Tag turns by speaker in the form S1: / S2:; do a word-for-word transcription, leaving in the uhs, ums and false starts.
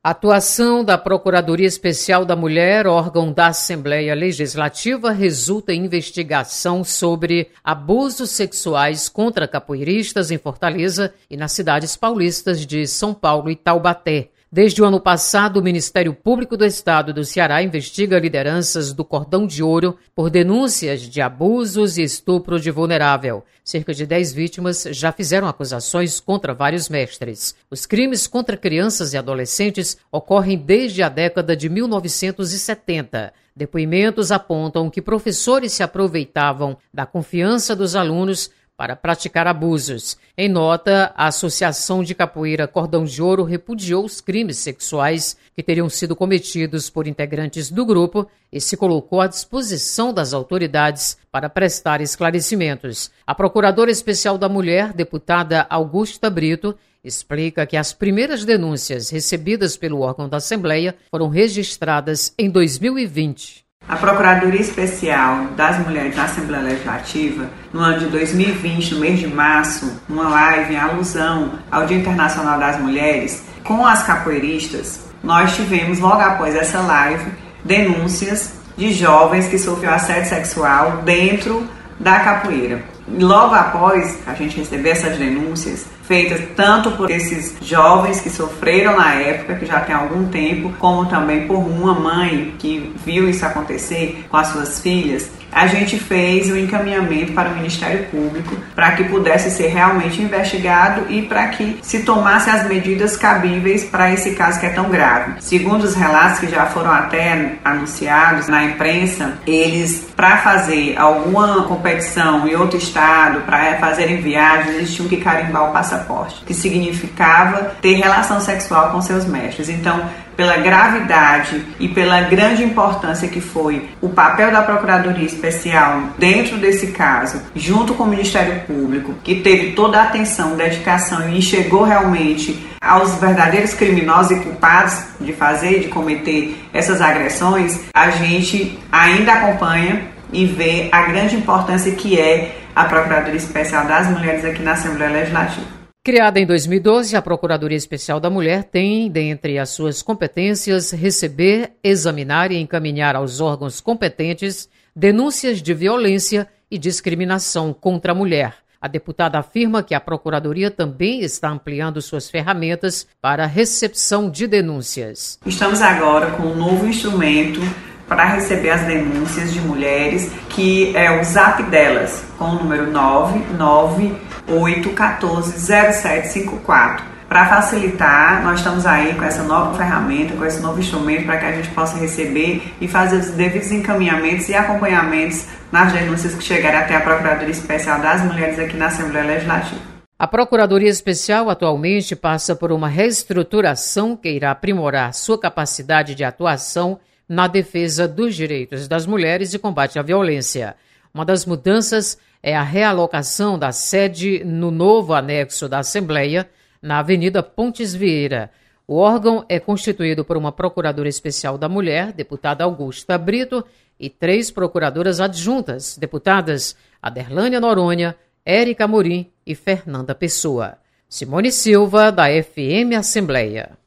S1: A atuação da Procuradoria Especial da Mulher, órgão da Assembleia Legislativa, resulta em investigação sobre abusos sexuais contra capoeiristas em Fortaleza e nas cidades paulistas de São Paulo e Taubaté. Desde o ano passado, o Ministério Público do Estado do Ceará investiga lideranças do Cordão de Ouro por denúncias de abusos e estupro de vulnerável. Cerca de dez vítimas já fizeram acusações contra vários mestres. Os crimes contra crianças e adolescentes ocorrem desde a década de mil novecentos e setenta. Depoimentos apontam que professores se aproveitavam da confiança dos alunos para praticar abusos. Em nota, a Associação de Capoeira Cordão de Ouro repudiou os crimes sexuais que teriam sido cometidos por integrantes do grupo e se colocou à disposição das autoridades para prestar esclarecimentos. A Procuradora Especial da Mulher, deputada Augusta Brito, explica que as primeiras denúncias recebidas pelo órgão da Assembleia foram registradas em dois mil e vinte.
S2: A Procuradoria Especial das Mulheres da Assembleia Legislativa, no ano de dois mil e vinte, no mês de março, uma live em alusão ao Dia Internacional das Mulheres, com as capoeiristas, nós tivemos, logo após essa live, denúncias de jovens que sofreram assédio sexual dentro da capoeira. Logo após a gente receber essas denúncias, feitas tanto por esses jovens que sofreram na época, que já tem algum tempo, como também por uma mãe que viu isso acontecer com as suas filhas, a gente fez o encaminhamento para o Ministério Público para que pudesse ser realmente investigado e para que se tomasse as medidas cabíveis para esse caso que é tão grave. Segundo os relatos que já foram até anunciados na imprensa, eles, para fazer alguma competição em outro estado, para fazerem viagens, eles tinham que carimbar o passaporte, que significava ter relação sexual com seus mestres. Então, pela gravidade e pela grande importância que foi o papel da Procuradoria Especial dentro desse caso, junto com o Ministério Público, que teve toda a atenção, dedicação e enxergou realmente aos verdadeiros criminosos e culpados de fazer, de cometer essas agressões, a gente ainda acompanha e vê a grande importância que é a Procuradoria Especial das Mulheres aqui na Assembleia Legislativa.
S1: Criada em dois mil e doze, a Procuradoria Especial da Mulher tem, dentre as suas competências, receber, examinar e encaminhar aos órgãos competentes denúncias de violência e discriminação contra a mulher. A deputada afirma que a Procuradoria também está ampliando suas ferramentas para a recepção de denúncias.
S2: Estamos agora com um novo instrumento para receber as denúncias de mulheres, que é o zap delas, com o número nove nove oito um quatro zero sete cinco quatro. Para facilitar, nós estamos aí com essa nova ferramenta, com esse novo instrumento, para que a gente possa receber e fazer os devidos encaminhamentos e acompanhamentos nas denúncias que chegarem até a Procuradoria Especial das Mulheres aqui na Assembleia Legislativa.
S1: A Procuradoria Especial atualmente passa por uma reestruturação que irá aprimorar sua capacidade de atuação na defesa dos direitos das mulheres e combate à violência. Uma das mudanças é a realocação da sede no novo anexo da Assembleia, na Avenida Pontes Vieira. O órgão é constituído por uma Procuradora Especial da Mulher, deputada Augusta Brito, e três procuradoras adjuntas, deputadas Aderlânia Noronha, Érica Amorim e Fernanda Pessoa. Simone Silva, da F M Assembleia.